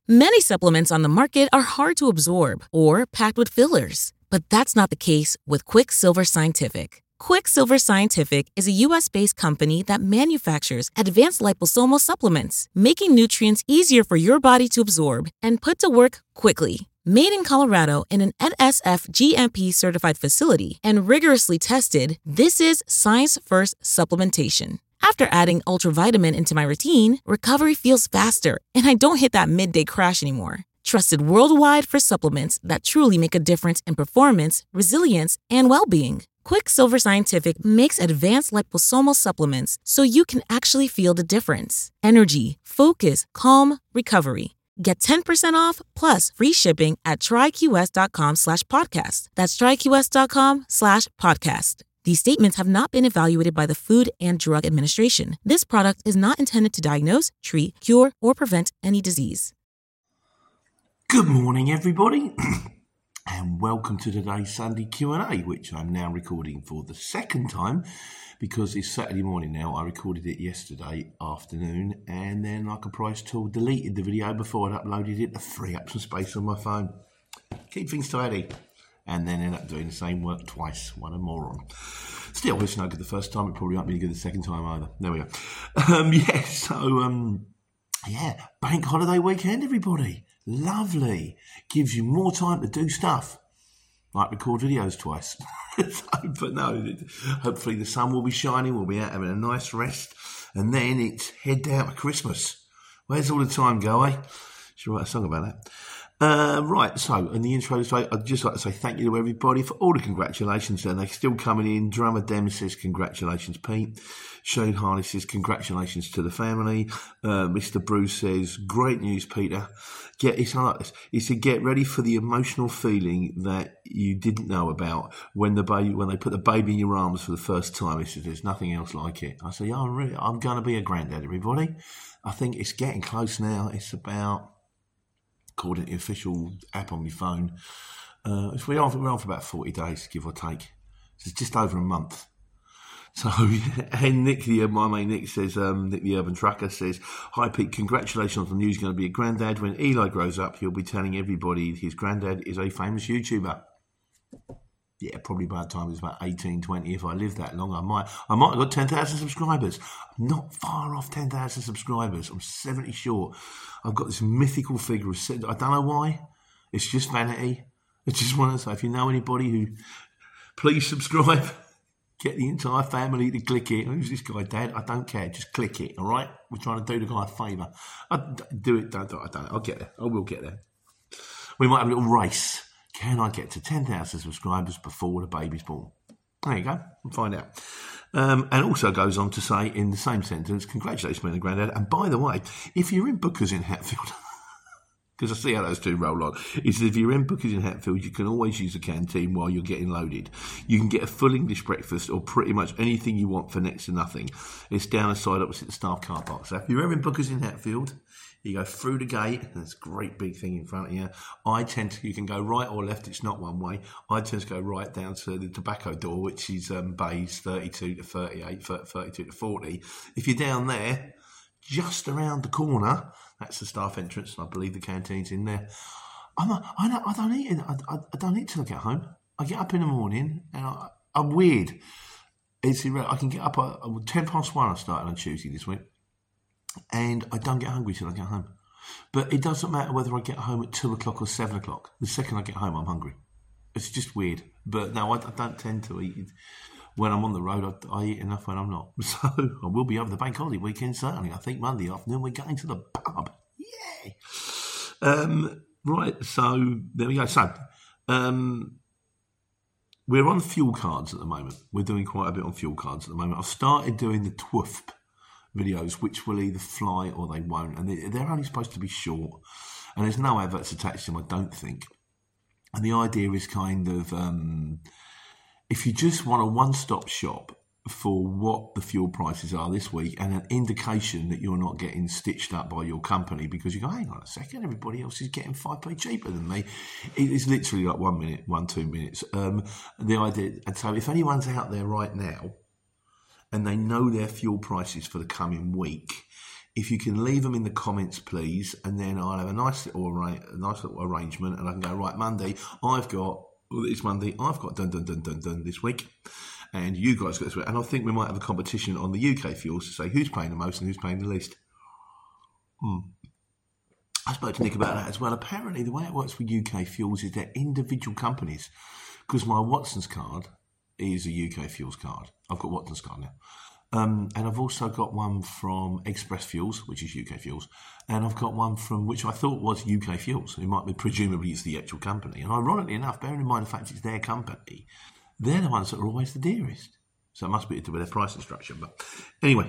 Many supplements on the market are hard to absorb or packed with fillers, but that's not the case with Quicksilver Scientific. Quicksilver Scientific is a U.S.-based company that manufactures advanced liposomal supplements, making nutrients easier for your body to absorb and put to work quickly. Made in Colorado in an NSF GMP-certified facility and rigorously tested, this is science-first supplementation. After adding Ultravitamin into my routine, recovery feels faster, and I don't hit that midday crash anymore. Trusted worldwide for supplements that truly make a difference in performance, resilience, and well-being. Quicksilver Scientific makes advanced liposomal supplements so you can actually feel the difference. Energy, focus, calm, recovery. Get 10% off plus free shipping at tryqs.com/podcast. That's tryqs.com/podcast. These statements have not been evaluated by the Food and Drug Administration. This product is not intended to diagnose, treat, cure, or prevent any disease. Good morning, everybody, and welcome to today's Sunday Q&A, which I'm now recording for the second time because it's Saturday morning now. I recorded it yesterday afternoon, and then, like a prize tool, deleted the video before I'd uploaded it to free up some space on my phone. Keep things tidy. And then end up doing the same work twice. What a moron. Still, it's no good the first time. It probably won't be good the second time either. There we go. Bank holiday weekend, everybody. Lovely. Gives you more time to do stuff. Like record videos twice. But no, hopefully the sun will be shining. We'll be out having a nice rest. And then it's head out to Christmas. Where's all the time go, eh? Should write a song about that. So in the intro today, I'd just like to say thank you to everybody for all the congratulations, and they're still coming in. Drummer Dem says congratulations, Pete. Shane Harley says congratulations to the family. Mr. Bruce says great news, Peter. He said get ready for the emotional feeling that you didn't know about when they put the baby in your arms for the first time. He said there's nothing else like it. I said, yeah, I'm going to be a granddad, everybody. I think it's getting close now. It's about, according to the official app on my phone, we're on for about 40 days, give or take. So it's just over a month. So, and Nick, my mate Nick says, Nick the Urban Trucker says, hi Pete, congratulations on the news, going to be a granddad. When Eli grows up, he'll be telling everybody his granddad is a famous YouTuber. Yeah, probably by the time it's about 18, 20, if I live that long, I might have got 10,000 subscribers. I'm not far off 10,000 subscribers. I'm 70 short. I've got this mythical figure of, I don't know why. It's just vanity. I just want to say, if you know anybody who, please subscribe. Get the entire family to click it. Who's this guy, Dad? I don't care. Just click it, all right? We're trying to do the guy a favour. Do it. Don't. I'll get there. I will get there. We might have a little race. Can I get to 10,000 subscribers before the baby's born? There you go. We'll find out. And also goes on to say in the same sentence, congratulations, being a granddad. And by the way, if you're in Booker's in Hatfield, because I see how those two roll on, is if you're in Booker's in Hatfield, you can always use the canteen while you're getting loaded. You can get a full English breakfast or pretty much anything you want for next to nothing. It's down the side opposite the staff car park. So if you're ever in Booker's in Hatfield, you go through the gate, and there's a great big thing in front of you. You can go right or left, it's not one way. I tend to go right down to the tobacco door, which is bays 32 to 38, 32 to 40. If you're down there, just around the corner, that's the staff entrance, and I believe the canteen's in there. I don't eat till I get home. I get up in the morning, and I'm weird. I can get up at 1:10 I started on Tuesday this week. And I don't get hungry till I get home. But it doesn't matter whether I get home at 2 o'clock or 7 o'clock. The second I get home, I'm hungry. It's just weird. But no, I don't tend to eat. When I'm on the road, I eat enough when I'm not. So I will be over the bank holiday weekend, certainly. I think Monday afternoon we're going to the pub. Yay! Right, so there we go. So we're on fuel cards at the moment. We're doing quite a bit on fuel cards at the moment. I've started doing the TWUFP videos, which will either fly or they won't, and they're only supposed to be short, and there's no adverts attached to them, I don't think. And the idea is kind of if you just want a one-stop shop for what the fuel prices are this week and an indication that you're not getting stitched up by your company because you go, hang on a second, everybody else is getting 5p cheaper than me. It's literally like 1 minute, 2 minutes. The idea, and so if anyone's out there right now and they know their fuel prices for the coming week, If you can leave them in the comments, please, and then I'll have a nice little arrangement, and I can go, right, it's Monday, I've got dun this week, and you guys got this week, and I think we might have a competition on the UK fuels to say who's paying the most and who's paying the least. I spoke to Nick about that as well. Apparently, the way it works with UK fuels is they're individual companies, because my Watson's card is a UK fuels card. I've got Watson's card now. And I've also got one from Express Fuels, which is UK Fuels, and I've got one from which I thought was UK Fuels. It might be, presumably it's the actual company. And ironically enough, bearing in mind the fact it's their company, they're the ones that are always the dearest. So it must be to do with their pricing structure. But anyway,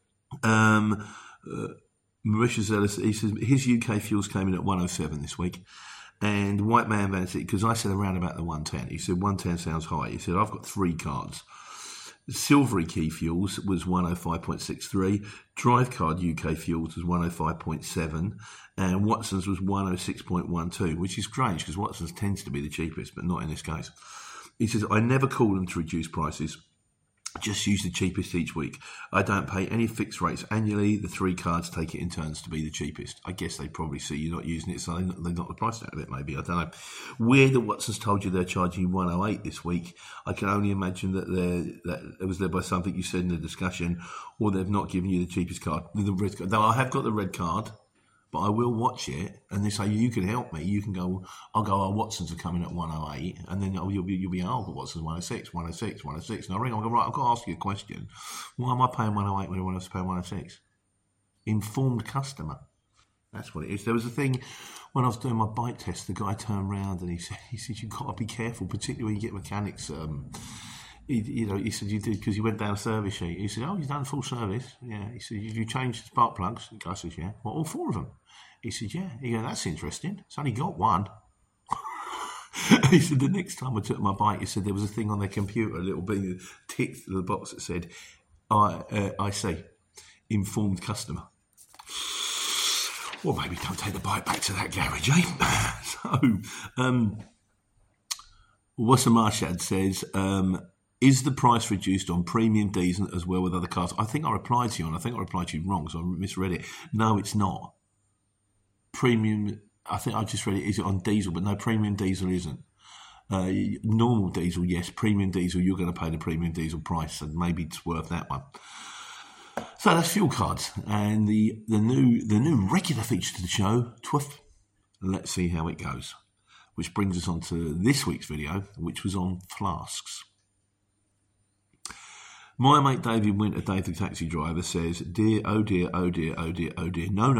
Mauritius Ellis, he says his UK Fuels came in at 107 this week. And White Man Vanity, because I said around about the 110, he said 110 sounds high. He said, I've got 3 cards. Silvery Key Fuels was 105.63, Drive Card UK Fuels was 105.7, and Watson's was 106.12, which is strange because Watson's tends to be the cheapest, but not in this case. He says, I never call them to reduce prices, just use the cheapest each week. I don't pay any fixed rates annually. The 3 cards take it in turns to be the cheapest. I guess they probably see you're not using it, so they knock the price down a bit, maybe. I don't know. Weird that Watson's told you they're charging you 108 this week. I can only imagine that it was led by something you said in the discussion, or they've not given you the cheapest card. The red card. Now, I have got the red card, but I will watch it, and they say, you can help me. You can go, I'll go, Watson's are coming at 108, and then you'll be Watson's 106, 106, 106. And I ring, I'll go, right, I've got to ask you a question. Why am I paying 108 when everyone else is paying 106? Informed customer. That's what it is. There was a thing, when I was doing my bike test, the guy turned around and he said, you've got to be careful, particularly when you get mechanics. He said, you did, because you went down a service sheet. He said, you've done full service. Yeah. He said, you changed the spark plugs? The guy says, yeah. Well, all 4 of them? He said, yeah. He goes, that's interesting. It's only got 1. He said, the next time I took my bike, he said, there was a thing on their computer, a little bit ticked to the box that said, I see, informed customer. Well, maybe don't take the bike back to that garage, eh? Wassa Marshad says, is the price reduced on premium diesel as well with other cars? I think I replied to you, and I think I replied to you wrong, so I misread it. No, it's not. Premium, I think I just read it, is it on diesel? But no, premium diesel isn't. Normal diesel, yes. Premium diesel, you're going to pay the premium diesel price, and maybe it's worth that one. So that's fuel cards, and the new regular feature to the show, Twiff. Let's see how it goes. Which brings us on to this week's video, which was on flasks. My mate David Winter, Dave the taxi driver, says, dear, oh dear, oh dear, oh dear, oh dear. No.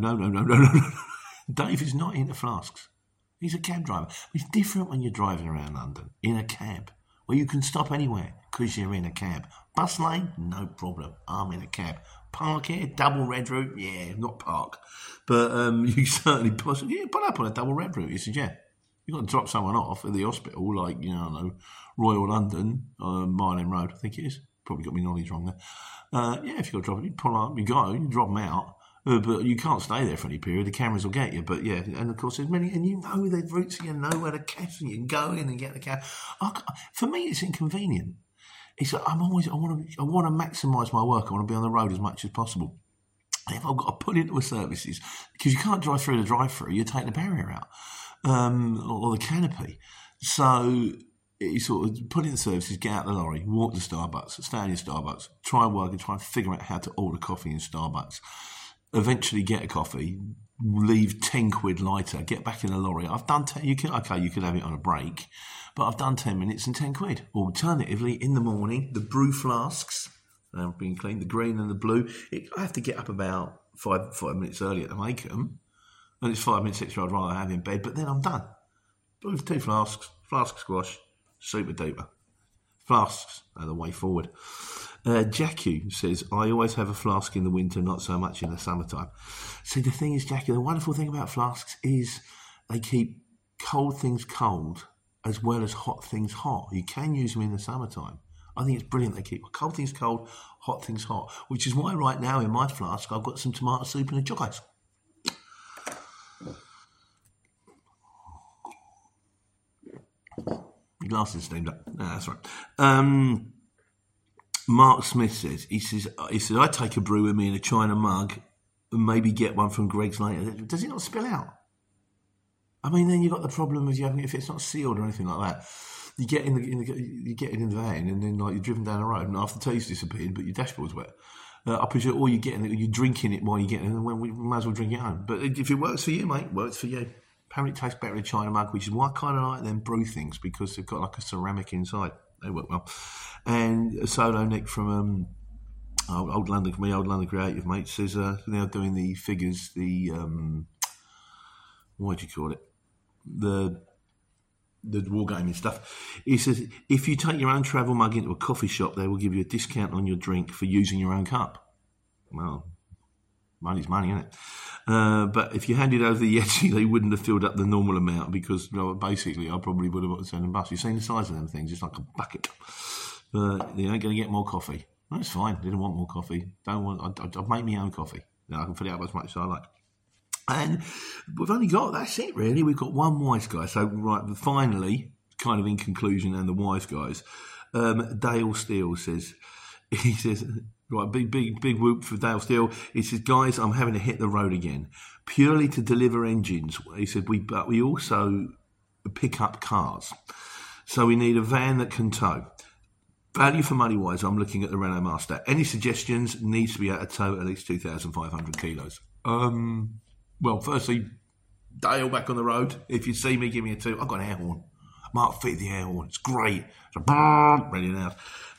Dave is not into flasks. He's a cab driver. It's different when you're driving around London in a cab, where you can stop anywhere because you're in a cab. Bus lane, no problem. I'm in a cab. Park here, double red route, yeah, not park. But you certainly put up on a double red route. He said, yeah. You've got to drop someone off at the hospital, like, Royal London, Mile End Road, I think it is. Probably got my knowledge wrong there. Yeah, if you've got to drop it, you pull up, you go, you drop them out. But you can't stay there for any period. The cameras will get you. But yeah, and of course there's many, and you know the routes, you know where the cabs, and you can go in and get the cab. For me, it's inconvenient. I want to maximise my work. I want to be on the road as much as possible. And if I've got to put into a services, because you can't drive through the drive-through, you take the barrier out. Or the canopy. So you sort of put in the services, get out the lorry, walk to Starbucks, stay in your Starbucks, try and work and try and figure out how to order coffee in Starbucks. Eventually get a coffee, leave 10 quid lighter, get back in the lorry. I've done 10, you can have it on a break, but I've done 10 minutes and 10 quid. Alternatively, in the morning, the brew flasks, being cleaned, the green and the blue, I have to get up about 5 minutes earlier to make them. And it's 5 minutes extra I'd rather have in bed, but then I'm done. Blue 2 flasks, flask squash, super duper. Flasks are the way forward. Jackie says, I always have a flask in the winter, not so much in the summertime. See, the thing is, Jackie, the wonderful thing about flasks is they keep cold things cold as well as hot things hot. You can use them in the summertime. I think it's brilliant. They keep cold things cold, hot things hot, which is why right now in my flask I've got some tomato soup and a jog ice. Your glass is steamed up. No, that's right. Mark Smith says, he says, I take a brew with me in a china mug maybe get one from Greggs later. Does it not spill out? I mean, then you've got the problem of if it's not sealed or anything like that. You get in the van, and then like you're driven down the road, and half the tea's disappeared, but your dashboard's wet. I presume, or you're drinking it while you're getting it, and we might as well drink it home. But if it works for you, mate, it works for you. Apparently, it tastes better in a China mug, which is why I kind of like them brew things, because they've got like a ceramic inside. They work well. And Solo Nick from Old London Creative, mate, says now doing the figures, the what do you call it? The wargaming stuff. He says, if you take your own travel mug into a coffee shop, they will give you a discount on your drink for using your own cup. Well, money's money, isn't it? But if you handed over the Yeti, they wouldn't have filled up the normal amount, because basically I probably would have got to send them bus. You've seen the size of them things, it's like a bucket. But they ain't going to get more coffee. That's fine. They don't want more coffee. I'll make my own coffee. Then I can fill it up as much as I like. And we've only got, that's it really. We've got one wise guy. So, right, finally, kind of in conclusion, and the wise guys, Dale Steele says, he says, right, big whoop for Dale Steele. He says, guys, I'm having to hit the road again, purely to deliver engines. He said, but we also pick up cars. So we need a van that can tow. Value for money wise, I'm looking at the Renault Master. Any suggestions? Needs to be able to tow at least 2,500 kilos. Well, firstly, Dale, back on the road. If you see me, give me a toot. I've got an air horn. I might fit the air horn. It's great. It's a ready now.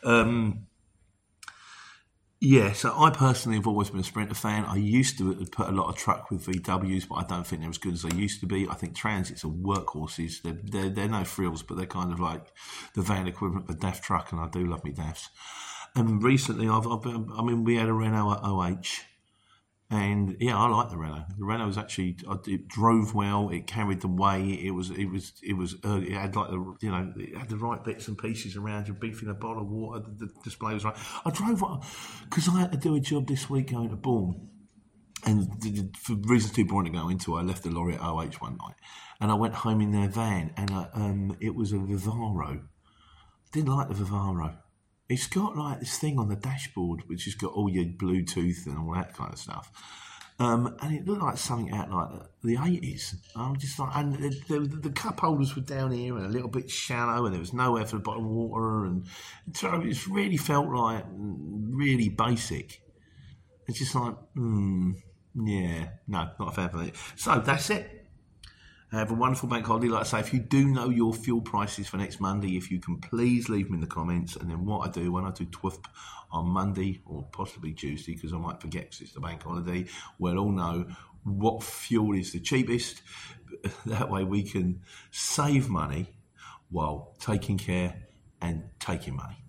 Yeah, so I personally have always been a Sprinter fan. I used to put a lot of truck with VWs, but I don't think they're as good as they used to be. I think Transits are workhorses. They're no frills, but they're kind of like the van equivalent of a DAF truck, and I do love me DAFs. And recently, we had a Renault OH. And yeah, I like the Renault. The Renault was actually, it drove well. It carried the weight. It had like it had the right bits and pieces around you. Beefing a bottle of water. The display was right. I drove because I had to do a job this week going to Bourne, and for reasons too boring to go into, I left the lorry at OH one night, and I went home in their van, and it was a Vivaro. Didn't like the Vivaro. It's got like this thing on the dashboard, which has got all your Bluetooth and all that kind of stuff. And it looked like something out like the 80s. I was just like, and the cup holders were down here and a little bit shallow, and there was nowhere for the bottled water. And so it really felt like really basic. It's just like, yeah, no, not a fan for it. So that's it. Have a wonderful bank holiday. Like I say, if you do know your fuel prices for next Monday, if you can please leave them in the comments. And then what I do when I do TWIP on Monday or possibly Tuesday, because I might forget because it's the bank holiday, we'll all know what fuel is the cheapest. That way we can save money while taking care and taking money.